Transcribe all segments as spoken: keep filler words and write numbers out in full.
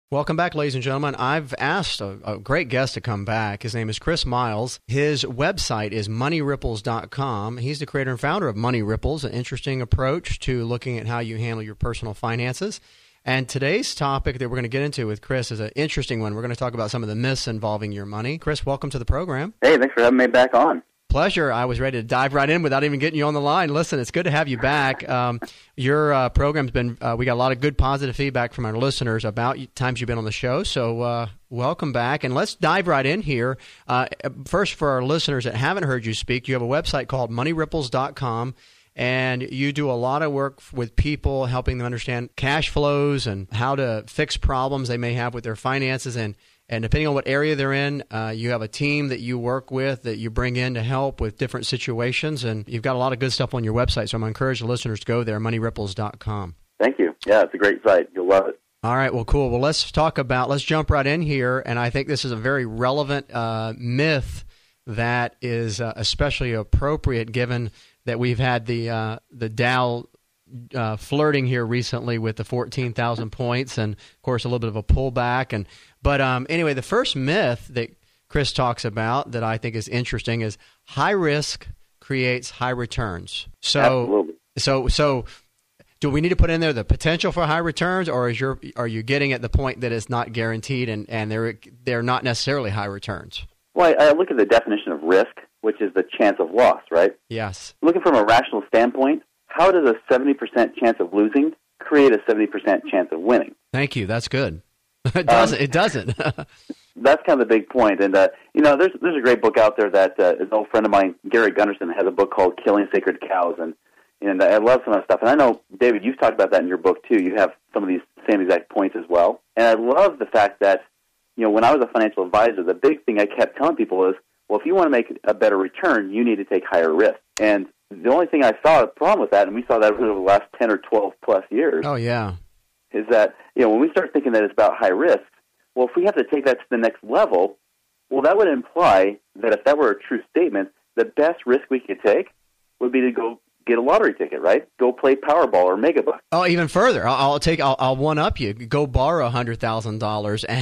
Welcome back, ladies and gentlemen. I've asked a, a great guest to come back. His name is Chris Miles. His website is money ripples dot com. He's the creator and founder of Money Ripples, an interesting approach to looking at how you handle your personal finances. And today's topic that we're going to get into with Chris is an interesting one. We're going to talk about some of the myths involving your money. Chris, welcome to the program. Hey, thanks for having me back on. Pleasure. I was ready to dive right in without even getting you on the line. Listen, it's good to have you back. Um, your uh, program's been, uh, we got a lot of good positive feedback from our listeners about times you've been on the show. So uh, welcome back. And let's dive right in here. Uh, first, for our listeners that haven't heard you speak, you have a website called money ripples dot com. And you do a lot of work with people, helping them understand cash flows and how to fix problems they may have with their finances. And, and depending on what area they're in, uh, you have a team that you work with that you bring in to help with different situations. And you've got a lot of good stuff on your website. So I'm going to encourage the listeners to go there, money ripples dot com. Thank you. Yeah, it's a great site. You'll love it. All right. Well, cool. Well, let's talk about, let's jump right in here. And I think this is a very relevant uh, myth that is uh, especially appropriate given that we've had the uh, the Dow uh, flirting here recently with the fourteen thousand points, and of course a little bit of a pullback. And but um, anyway, the first myth that Chris talks about that I think is interesting is high risk creates high returns. So Absolutely. so so. Do we need to put in there the potential for high returns, or is your are you getting at the point that it's not guaranteed and, and they're they're not necessarily high returns? Well, I, I look at the definition of risk, which is the chance of loss, right? Yes. Looking from a rational standpoint, how does a seventy percent chance of losing create a seventy percent chance of winning? Thank you. That's good. It doesn't. Um, it doesn't. That's kind of the big point. And, uh, you know, there's there's a great book out there that uh, an old friend of mine, Gary Gunderson, has a book called Killing Sacred Cows. And And I love some of that stuff. And I know, David, you've talked about that in your book, too. You have some of these same exact points as well. And I love the fact that, you know, when I was a financial advisor, the big thing I kept telling people is, well, if you want to make a better return, you need to take higher risk. And the only thing I saw a problem with that, and we saw that over the last ten or twelve plus years. Oh, yeah. Is that, you know, when we start thinking that it's about high risk, well, if we have to take that to the next level, well, that would imply that if that were a true statement, the best risk we could take would be to go get a lottery ticket, right? Go play Powerball or Megabucks. Oh, even further, I'll, I'll take, I'll, I'll one up you. Go borrow a hundred thousand dollars and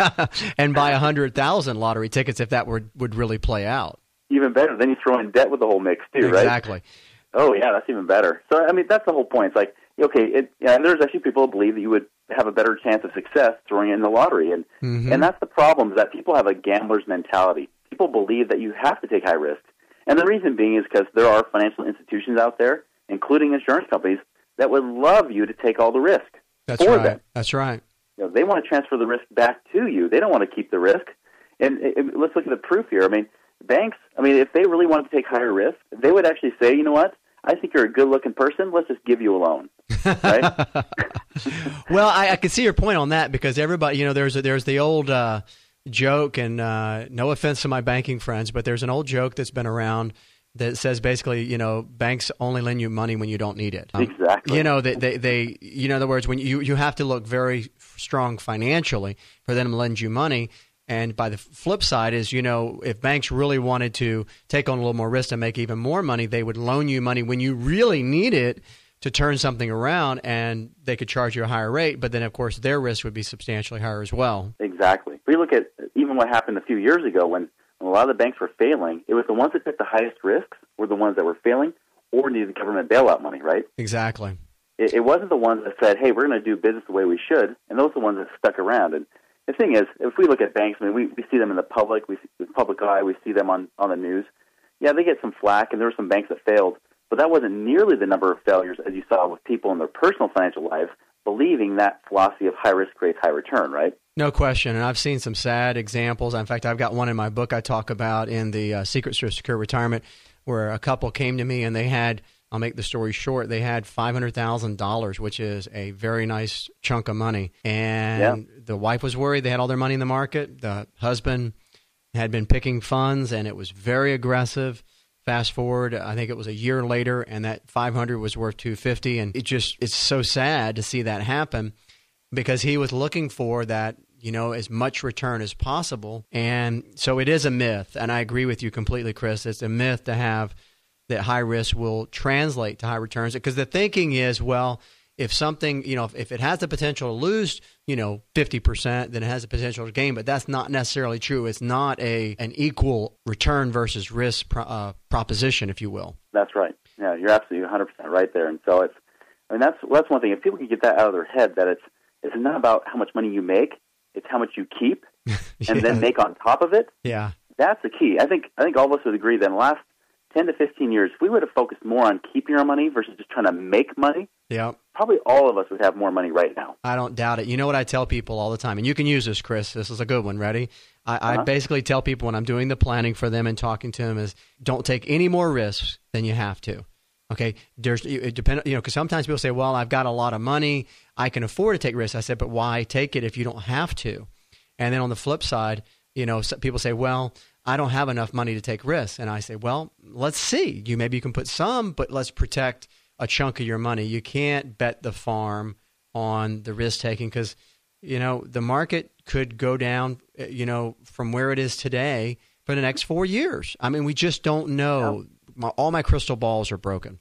and buy a hundred thousand lottery tickets if that would would really play out. Even better. Then you throw in debt with the whole mix too, right? Exactly. Oh yeah, that's even better. So I mean, that's the whole point. It's like, okay, it, yeah, there's actually people who believe that you would have a better chance of success throwing in the lottery, and mm-hmm. and that's the problem. Is that people have a gambler's mentality. People believe that you have to take high risk. And the reason being is because there are financial institutions out there, including insurance companies, that would love you to take all the risk That's for right. them. That's right. You know, they want to transfer the risk back to you. They don't want to keep the risk. And, and let's look at the proof here. I mean, banks, I mean, if they really wanted to take higher risk, they would actually say, you know what, I think you're a good-looking person. Let's just give you a loan, right? Well, I, I can see your point on that because everybody, you know, there's a, there's the old uh, joke, and uh, no offense to my banking friends, but there's an old joke that's been around that says basically, you know, banks only lend you money when you don't need it. Um, exactly. You know, they, they, they, you know, in other words, when you, you have to look very strong financially for them to lend you money. And by the flip side is, you know, if banks really wanted to take on a little more risk and make even more money, they would loan you money when you really need it to turn something around, and they could charge you a higher rate. But then, of course, their risk would be substantially higher as well. Exactly. If we look at even what happened a few years ago when When a lot of the banks were failing, it was the ones that took the highest risks were the ones that were failing or needed government bailout money, right? Exactly. It, it wasn't the ones that said, hey, we're going to do business the way we should, and those are the ones that stuck around. And the thing is, if we look at banks, I mean, we, we see them in the public, we see the public eye, we see them on, on the news. Yeah, they get some flack, and there were some banks that failed, but that wasn't nearly the number of failures as you saw with people in their personal financial lives believing that philosophy of high risk creates high return, right? No question, and I've seen some sad examples. In fact, I've got one in my book I talk about in the uh, Secrets to Secure Retirement, where a couple came to me and they had, I'll make the story short, they had five hundred thousand dollars, which is a very nice chunk of money. And yeah. The wife was worried. They had all their money in the market. The husband had been picking funds, and it was very aggressive. Fast forward, I think it was a year later, and that five hundred was worth two hundred fifty. And it just, it's so sad to see that happen because he was looking for that, you know, as much return as possible. And so it is a myth. And I agree with you completely, Chris. It's a myth to have that high risk will translate to high returns, because the thinking is, well, if something, you know, if, if it has the potential to lose, you know, fifty percent, then it has the potential to gain. But that's not necessarily true. It's not a an equal return versus risk pro, uh, proposition, if you will. That's right. Yeah, you're absolutely one hundred percent right there. And so it's, I mean, that's that's one thing. If people can get that out of their head, that it's it's not about how much money you make, it's how much you keep and yeah. then make on top of it. Yeah. That's the key. I think I think all of us would agree that in the last ten to fifteen years, if we would have focused more on keeping our money versus just trying to make money, yeah, probably all of us would have more money right now. I don't doubt it. You know what I tell people all the time, and you can use this, Chris. This is a good one. Ready? I, uh-huh. I basically tell people when I'm doing the planning for them and talking to them is don't take any more risks than you have to. Okay, there's it depend, you know, because sometimes people say, well, I've got a lot of money, I can afford to take risks. I said, but why take it if you don't have to? And then on the flip side, you know, people say, well, I don't have enough money to take risks. And I say, well, let's see. You maybe you can put some, but let's protect a chunk of your money. You can't bet the farm on the risk taking because, you know, the market could go down, you know, from where it is today for the next four years. I mean, we just don't know. Yeah. My, all my crystal balls are broken.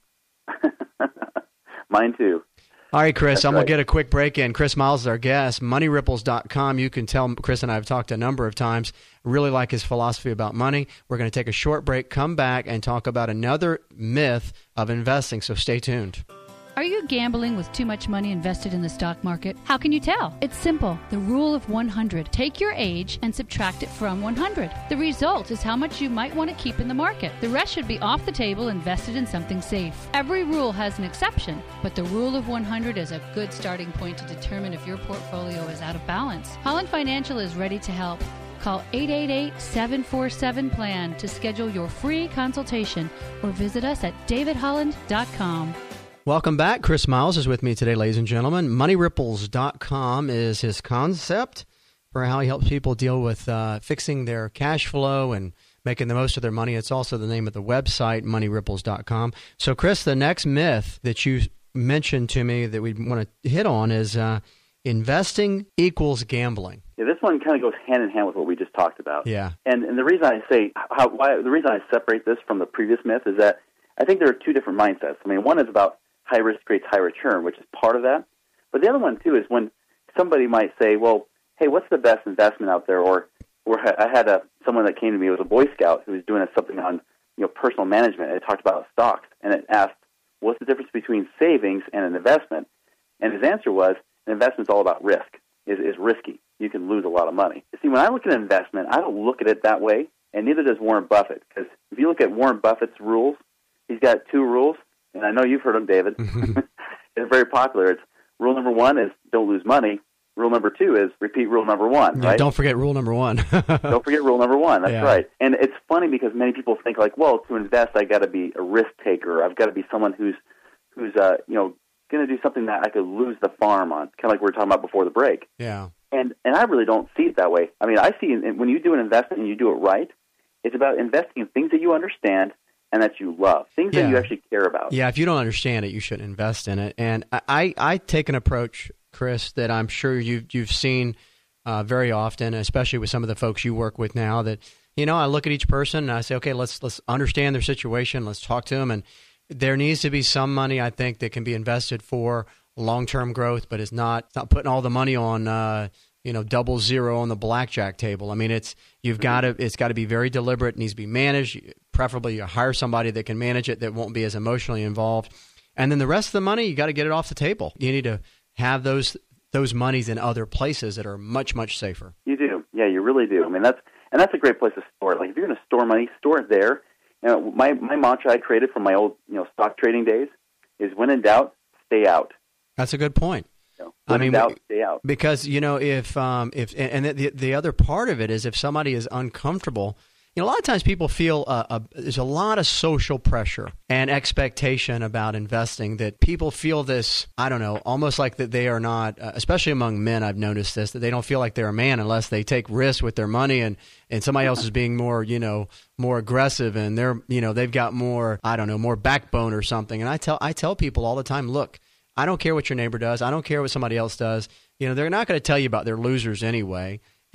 Mine too. All right, Chris, That's I'm right. going to get a quick break in. Chris Miles is our guest, money ripples dot com. You can tell Chris and I have talked a number of times. Really like his philosophy about money. We're going to take a short break, come back, and talk about another myth of investing. So stay tuned. Are you gambling with too much money invested in the stock market? How can you tell? It's simple. The rule of one hundred. Take your age and subtract it from one hundred. The result is how much you might want to keep in the market. The rest should be off the table, invested in something safe. Every rule has an exception, but the rule of one hundred is a good starting point to determine if your portfolio is out of balance. Holland Financial is ready to help. Call eight eight eight, seven four seven, P L A N to schedule your free consultation or visit us at david holland dot com. Welcome back. Chris Miles is with me today, ladies and gentlemen. money ripples dot com is his concept for how he helps people deal with uh, fixing their cash flow and making the most of their money. It's also the name of the website, money ripples dot com. So, Chris, the next myth that you mentioned to me that we want to hit on is uh, investing equals gambling. Yeah, this one kind of goes hand in hand with what we just talked about. Yeah. And and the reason I say how why the reason I separate this from the previous myth is that I think there are two different mindsets. I mean, one is about high risk creates high return, which is part of that. But the other one, too, is when somebody might say, well, hey, what's the best investment out there? Or or I had a someone that came to me, it was a Boy Scout who was doing something on you know personal management, and it talked about stocks, and it asked, what's the difference between savings and an investment? And his answer was, an investment's all about risk, is is risky. You can lose a lot of money. See, when I look at an investment, I don't look at it that way, and neither does Warren Buffett, because if you look at Warren Buffett's rules, he's got two rules. And I know you've heard them, David. It's very popular. It's rule number one is don't lose money. Rule number two is repeat rule number one, yeah, right? Don't forget rule number one. Don't forget rule number one. That's yeah. right. And it's funny because many people think like, well, to invest, I got to be a risk taker. I've got to be someone who's who's uh, you know going to do something that I could lose the farm on, kind of like we were talking about before the break. Yeah. And and I really don't see it that way. I mean, I see in, when you do an investment and you do it right, it's about investing in things that you understand and that you love, things yeah. that you actually care about. Yeah, if you don't understand it, you shouldn't invest in it. And I, I take an approach, Chris, that I'm sure you've, you've seen uh, very often, especially with some of the folks you work with now, that, you know, I look at each person and I say, okay, let's let's understand their situation. Let's talk to them. And there needs to be some money, I think, that can be invested for long-term growth, but is not, not putting all the money on uh, you know, double zero on the blackjack table. I mean, it's you've got to it's got to be very deliberate. It needs to be managed. Preferably, you hire somebody that can manage it that won't be as emotionally involved. And then the rest of the money, you got to get it off the table. You need to have those those monies in other places that are much much safer. You do, yeah, you really do. I mean, that's and that's a great place to store it. Like if you're going to store money, store it there. You know, my my mantra I created from my old you know stock trading days is when in doubt, stay out. That's a good point. When I mean, in doubt, stay out. Because you know, if um, if and the the other part of it is if somebody is uncomfortable, you know, a lot of times people feel uh, a, there's a lot of social pressure and expectation about investing that people feel this. I don't know, almost like that they are not, uh, especially among men. I've noticed this that they don't feel like they're a man unless they take risks with their money, and and somebody else is being more, you know, more aggressive, and they're, you know, they've got more, I don't know, more backbone or something. And I tell I tell people all the time, look, I don't care what your neighbor does. I don't care what somebody else does. You know, they're not going to tell you about their losers anyway.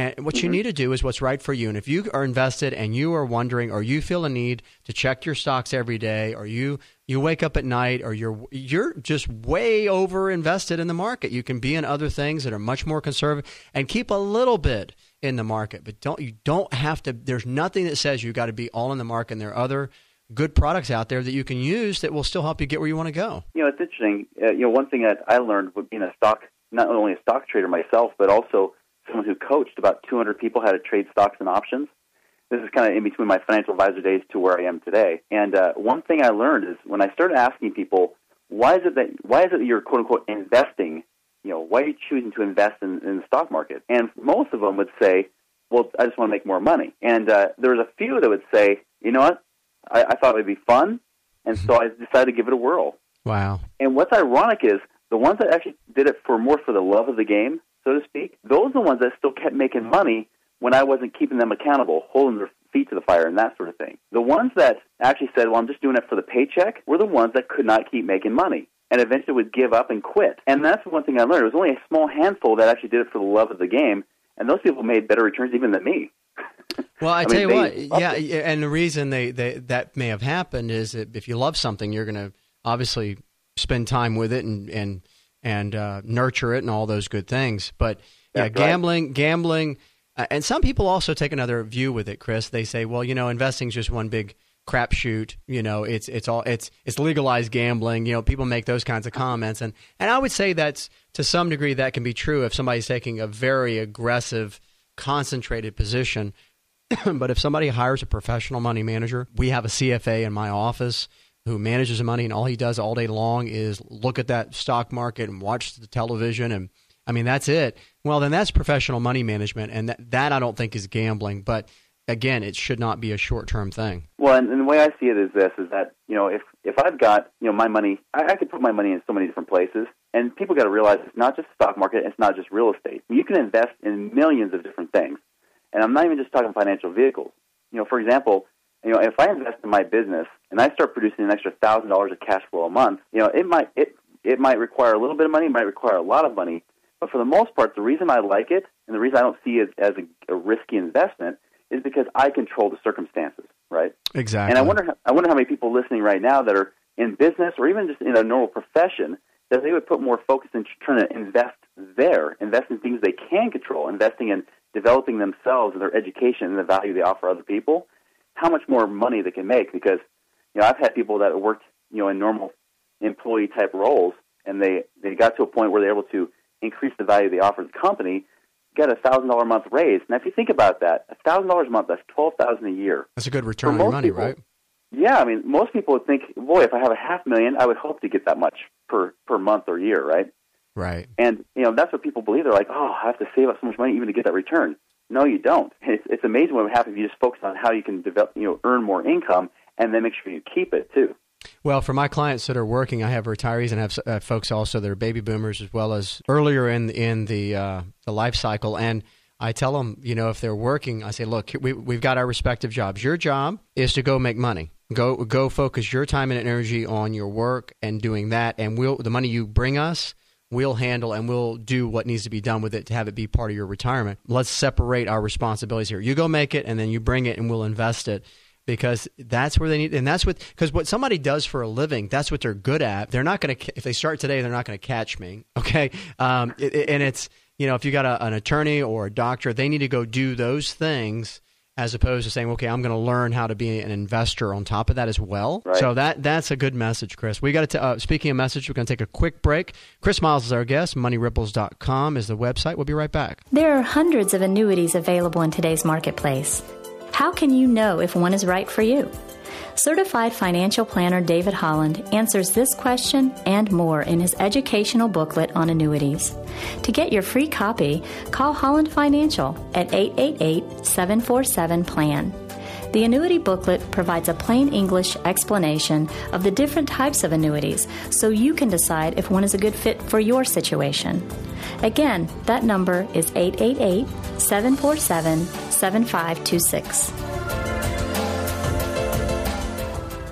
And what Mm-hmm. you need to do is what's right for you. And if you are invested and you are wondering, or you feel a need to check your stocks every day, or you you wake up at night, or you're you're just way over invested in the market, you can be in other things that are much more conservative and keep a little bit in the market. But don't you don't have to. There's nothing that says you got to be all in the market. And there are other good products out there that you can use that will still help you get where you want to go. You know, it's interesting. Uh, you know, one thing that I learned being a stock, not only a stock trader myself, but also someone who coached about two hundred people how to trade stocks and options. This is kind of in between my financial advisor days to where I am today. And uh, one thing I learned is when I started asking people, why is it that why is it that you're quote unquote investing? You know, why are you choosing to invest in, in the stock market? And most of them would say, well, I just want to make more money. And uh, there was a few that would say, you know what? I, I thought it would be fun, and so I decided to give it a whirl. Wow. And what's ironic is the ones that actually did it for more for the love of the game, so to speak, those are the ones that still kept making money when I wasn't keeping them accountable, holding their feet to the fire and that sort of thing. The ones that actually said, well, I'm just doing it for the paycheck, were the ones that could not keep making money and eventually would give up and quit. And that's one thing I learned. It was only a small handful that actually did it for the love of the game, and those people made better returns even than me. Well, I, I tell mean, you what, yeah, it. and the reason they, they that may have happened is that if you love something, you're going to obviously spend time with it and and and uh, nurture it and all those good things. But yeah, That's gambling, right. gambling, uh, and some people also take another view with it, Chris. They say, well, you know, investing is just one big crapshoot. You know, it's it's all it's it's legalized gambling. You know, people make those kinds of comments, and and I would say that's to some degree that can be true if somebody's taking a very aggressive, concentrated position. But if somebody hires a professional money manager, we have a C F A in my office who manages the money, and all he does all day long is look at that stock market and watch the television, and I mean, that's it. Well, then that's professional money management, and that, that I don't think is gambling. But again, it should not be a short-term thing. Well, and, and the way I see it is this, is that, you know, if, if I've got, you know, my money, I, I could put my money in so many different places, and people got to realize it's not just the stock market, it's not just real estate. You can invest in millions of different things. And I'm not even just talking financial vehicles. You know, for example, you know, if I invest in my business and I start producing an extra thousand dollars of cash flow a month, you know, it might it it might require a little bit of money, it might require a lot of money, but for the most part, the reason I like it and the reason I don't see it as a, a risky investment is because I control the circumstances, right? Exactly. And I wonder, how, I wonder how many people listening right now that are in business or even just in a normal profession that they would put more focus in trying to invest there, invest in things they can control, investing in developing themselves and their education and the value they offer other people, how much more money they can make. Because, you know, I've had people that worked, you know, in normal employee-type roles, and they, they got to a point where they're able to increase the value they offer the company, get a one thousand dollars a month raise. Now, if you think about that, one thousand dollars a month, that's twelve thousand dollars a year. That's a good return For on your most money, people, right? Yeah, I mean, most people would think, boy, if I have a half million, I would hope to get that much per, per month or year, right? Right. And, you know, that's what people believe. They're like, oh, I have to save up so much money even to get that return. No, you don't. It's, it's amazing what would happen if you just focus on how you can develop, you know, earn more income and then make sure you keep it too. Well, for my clients that are working, I have retirees and have uh, folks also that are baby boomers as well as earlier in in the uh, the life cycle. And I tell them, you know, if they're working, I say, look, we, we've got our respective jobs. Your job is to go make money. Go go focus your time and energy on your work and doing that. And we'll the money you bring us, we'll handle and we'll do what needs to be done with it to have it be part of your retirement. Let's separate our responsibilities here. You go make it and then you bring it and we'll invest it because that's where they need. And that's what, because what somebody does for a living, that's what they're good at. They're not going to, if they start today, they're not going to catch me. Okay. Um, it, it, and it's, you know, if you got a, an attorney or a doctor, they need to go do those things as opposed to saying, okay, I'm going to learn how to be an investor on top of that as well. Right. So that that's a good message, Chris. We got to, uh, speaking of message, we're going to take a quick break. Chris Miles is our guest. money ripples dot com is the website. We'll be right back. There are hundreds of annuities available in today's marketplace. How can you know if one is right for you? Certified financial planner David Holland answers this question and more in his educational booklet on annuities. To get your free copy, call Holland Financial at eight eight eight, seven four seven, P L A N. The annuity booklet provides a plain English explanation of the different types of annuities so you can decide if one is a good fit for your situation. Again, that number is eight eight eight, seven four seven, seven five two six.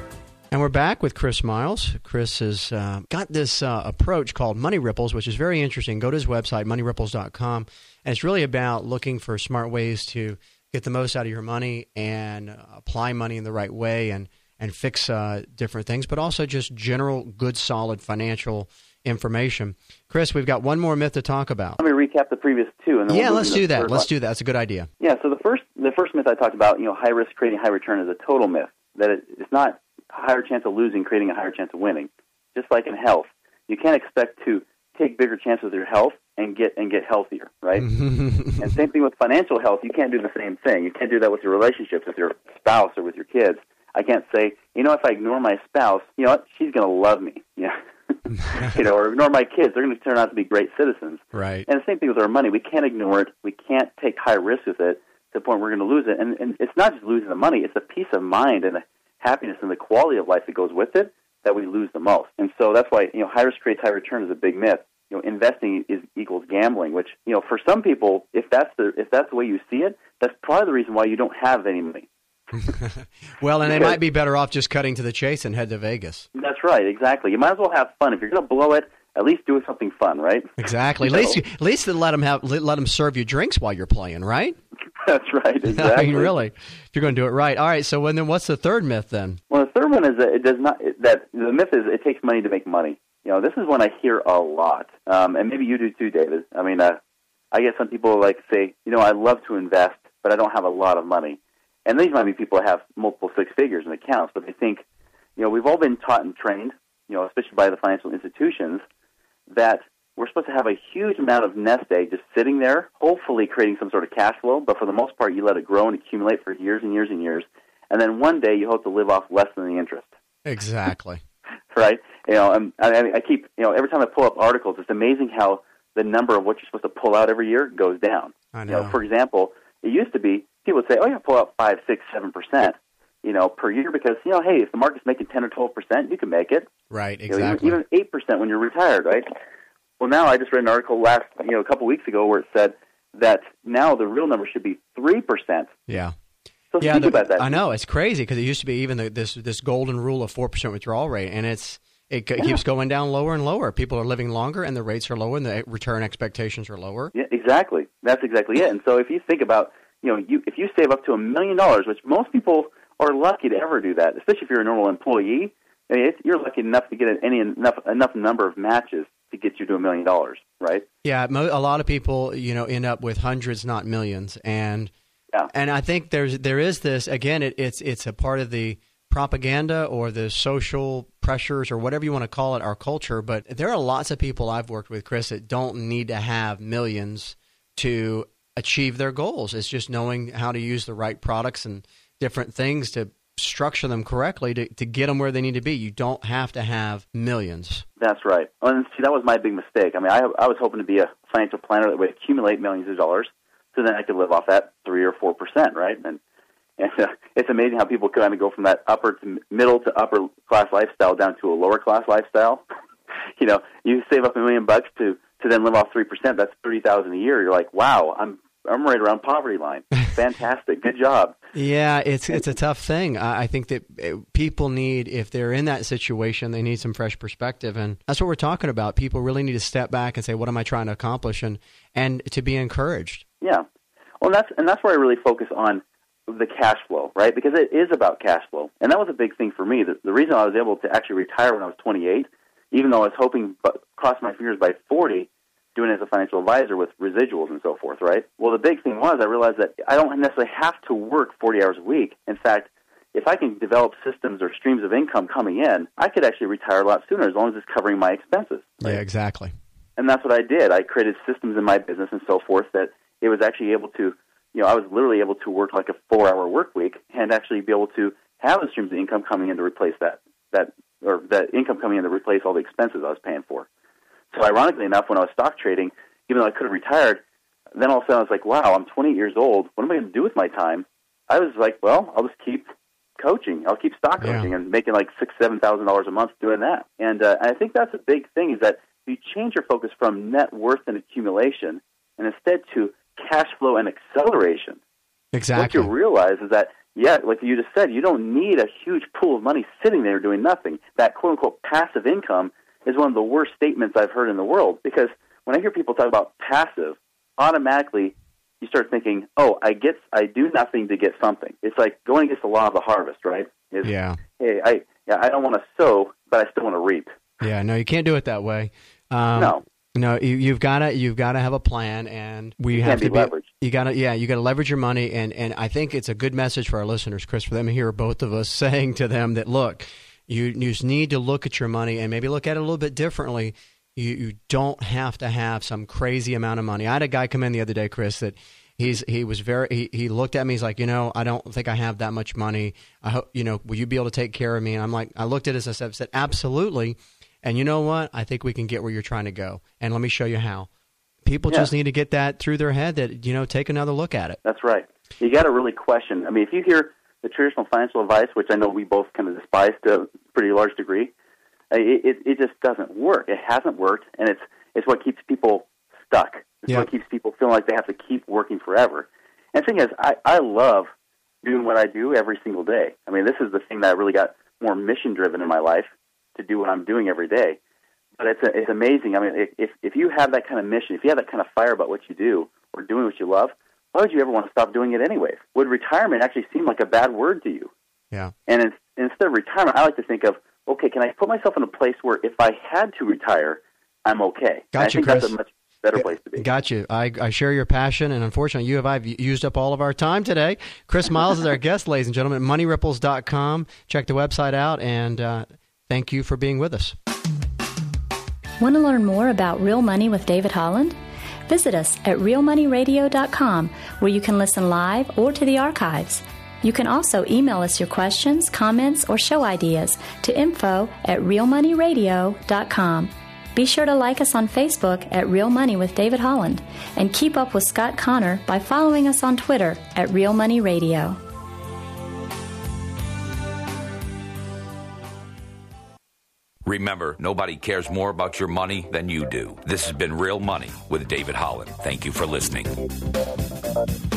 And we're back with Chris Miles. Chris has uh, got this uh, approach called Money Ripples, which is very interesting. Go to his website, money ripples dot com. And it's really about looking for smart ways to get the most out of your money and uh, apply money in the right way and, and fix uh, different things, but also just general, good, solid financial information. Chris, we've got one more myth to talk about. Let me recap the previous two. And then yeah, we'll let's do do that. Let's one. do that. That's a good idea. Yeah, so the first the first myth I talked about, you know, high risk creating high return is a total myth. That it, it's not a higher chance of losing creating a higher chance of winning. Just like in health, you can't expect to take bigger chances with your health and get and get healthier, right? And same thing with financial health. You can't do the same thing. You can't do that with your relationships, with your spouse or with your kids. I can't say, you know, if I ignore my spouse, you know what, she's going to love me. Yeah. You know, or ignore my kids, they're going to turn out to be great citizens. Right. And the same thing with our money. We can't ignore it. We can't take high risk with it to the point we're going to lose it. And, and it's not just losing the money. It's the peace of mind and the happiness and the quality of life that goes with it that we lose the most. And so that's why, you know, high risk creates high return is a big myth. You know, investing is equals gambling, which, you know, for some people, if that's the if that's the way you see it, that's probably the reason why you don't have any money. Well, and they Because- might be better off just cutting to the chase and head to Vegas. That's right, exactly. You might as well have fun. If you're going to blow it, at least do something fun, right? Exactly. At You least, know? at least let them have let them serve you drinks while you're playing, right? That's right, exactly. I mean, really, if you're going to do it right. All right. So, when, then what's the third myth then? Well, the third one is that it does not. That the myth is it takes money to make money. You know, this is one I hear a lot, um, and maybe you do too, David. I mean, uh, I get some people like say, you know, I love to invest, but I don't have a lot of money. And these might be people that have multiple six figures in accounts, but they think, you know, we've all been taught and trained, you know, especially by the financial institutions, that we're supposed to have a huge amount of nest egg just sitting there, hopefully creating some sort of cash flow, but for the most part, you let it grow and accumulate for years and years and years, and then one day you hope to live off less than the interest. Exactly. Right? You know, and I, I keep, you know, every time I pull up articles, it's amazing how the number of what you're supposed to pull out every year goes down. I You know. know, for example, it used to be people would say, "Oh, yeah, pull out five, six, seven percent, you know, per year," because you know, hey, if the market's making ten or twelve percent, you can make it. Right. You know, Exactly. even eight percent when you're retired, right? Well, now I just read an article last, you know, a couple weeks ago where it said that now the real number should be three percent. yeah. So Yeah, think the- about that. I know it's crazy because it used to be even the, this this golden rule of four percent withdrawal rate, and it's it c- keeps going down lower and lower. People are living longer, and the rates are lower, and the return expectations are lower. Yeah, exactly. That's exactly it. And so if you think about, you know, you if you save up to a million dollars, which most people are lucky to ever do that, especially if you're a normal employee, I mean, it's, you're lucky enough to get any enough enough number of matches to get you to a million dollars, right? Yeah, mo- a lot of people, you know, end up with hundreds, not millions, and Yeah. and I think there's there is this again. It, it's it's a part of the propaganda or the social pressures or whatever you want to call it, our culture. But there are lots of people I've worked with, Chris, that don't need to have millions to achieve their goals. It's just knowing how to use the right products and different things to structure them correctly to, to get them where they need to be. You don't have to have millions. That's right. And see, that was my big mistake. I mean, I I was hoping to be a financial planner that would accumulate millions of dollars, so then I could live off that three or four percent, right? And and uh, it's amazing how people kind of go from that upper to middle to upper class lifestyle down to a lower class lifestyle. You know, you save up a million bucks to to then live off three percent. That's thirty thousand a year. You're like, wow, I'm I'm right around poverty line. Fantastic, good job. Yeah, it's it's a tough thing. I I think that uh, people need, if they're in that situation, they need some fresh perspective, and that's what we're talking about. People really need to step back and say, "What am I trying to accomplish?" and and to be encouraged. Yeah, well, and that's and that's where I really focus on the cash flow, right? Because it is about cash flow, and that was a big thing for me. The, the reason I was able to actually retire when I was twenty-eight, even though I was hoping, but cross my fingers by forty. Doing it as a financial advisor with residuals and so forth, right? Well, the big thing was I realized that I don't necessarily have to work forty hours a week. In fact, if I can develop systems or streams of income coming in, I could actually retire a lot sooner as long as it's covering my expenses. Right? Yeah, exactly. And that's what I did. I created systems in my business and so forth that it was actually able to, you know, I was literally able to work like a four-hour work week and actually be able to have the streams of income coming in to replace that, that or that income coming in to replace all the expenses I was paying for. So ironically enough, when I was stock trading, even though I could have retired, then all of a sudden I was like, wow, I'm twenty years old. What am I going to do with my time? I was like, well, I'll just keep coaching. I'll keep stock Yeah. coaching and making like six, seven thousand dollars a month doing that. And uh, I think that's a big thing is that you change your focus from net worth and accumulation and instead to cash flow and acceleration. Exactly. What you realize is that yeah, like you just said, you don't need a huge pool of money sitting there doing nothing. That quote-unquote passive income is one of the worst statements I've heard in the world, because when I hear people talk about passive, automatically you start thinking, oh, I get, I do nothing to get something. It's like going against the law of the harvest, right? It's, yeah. Hey, I, yeah, I don't want to sow, but I still want to reap. Yeah, no, you can't do it that way. Um, no. No, you, you've got to you've got to have a plan, and we you have can't to be leveraged. You got to yeah, you got to leverage your money, and, and I think it's a good message for our listeners, Chris, for them to hear both of us saying to them that look, you, you just need to look at your money and maybe look at it a little bit differently. You you don't have to have some crazy amount of money. I had a guy come in the other day, Chris, that he's he was very he, he looked at me. He's like, you know, I don't think I have that much money. I hope you know, will you be able to take care of me? And I'm like, I looked at it as I said, absolutely. And you know what? I think we can get where you're trying to go. And let me show you how. People yeah. just need to get that through their head that, you know, take another look at it. That's right. You got to really question. I mean, if you hear the traditional financial advice, which I know we both kind of despise to a pretty large degree, it, it, it just doesn't work. It hasn't worked, and it's it's what keeps people stuck. It's yeah. what keeps people feeling like they have to keep working forever. And the thing is, I, I love doing what I do every single day. I mean, this is the thing that really got more mission-driven in my life, to do what I'm doing every day. But it's a, it's amazing. I mean, if if you have that kind of mission, if you have that kind of fire about what you do or doing what you love, why would you ever want to stop doing it anyways? Would retirement actually seem like a bad word to you? Yeah. And it's, instead of retirement, I like to think of, okay, can I put myself in a place where if I had to retire, I'm okay? Got I you, think Chris. that's a much better place to be. Got you. I, I share your passion, and unfortunately, you have I've used up all of our time today. Chris Miles is our guest, ladies and gentlemen, money ripples dot com. Check the website out, and uh, thank you for being with us. Want to learn more about Real Money with David Holland? Visit us at real money radio dot com, where you can listen live or to the archives. You can also email us your questions, comments, or show ideas to info at real money radio dot com. Be sure to like us on Facebook at Real Money with David Holland, and keep up with Scott Connor by following us on Twitter at Real Money Radio. Remember, nobody cares more about your money than you do. This has been Real Money with David Holland. Thank you for listening.